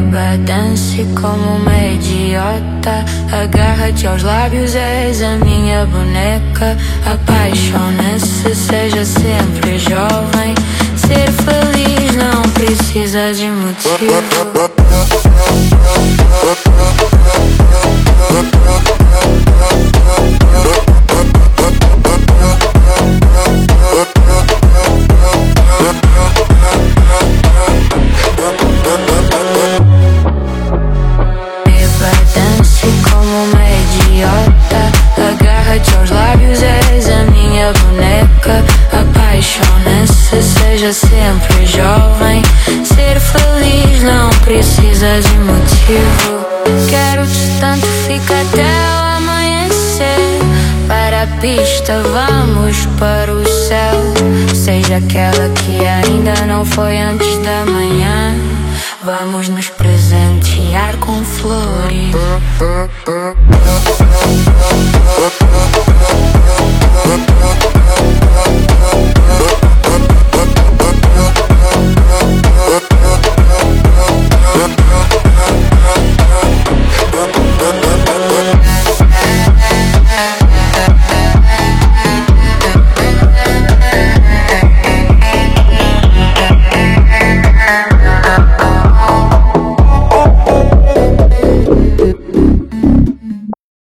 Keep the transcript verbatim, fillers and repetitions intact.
Beba, dance como uma idiota. Agarra-te aos lábios, és a minha boneca. Apaixona-se, seja sempre jovem. Ser feliz não precisa de motivo. Agarra-te aos lábios, és a minha boneca. Apaixona-se, seja sempre jovem. Ser feliz não precisa de motivo. Quero-te tanto, fica até o amanhecer. Para a pista, vamos para o céu. Seja aquela que ainda não foi antes da manhã. Vamos nos presentear com flores.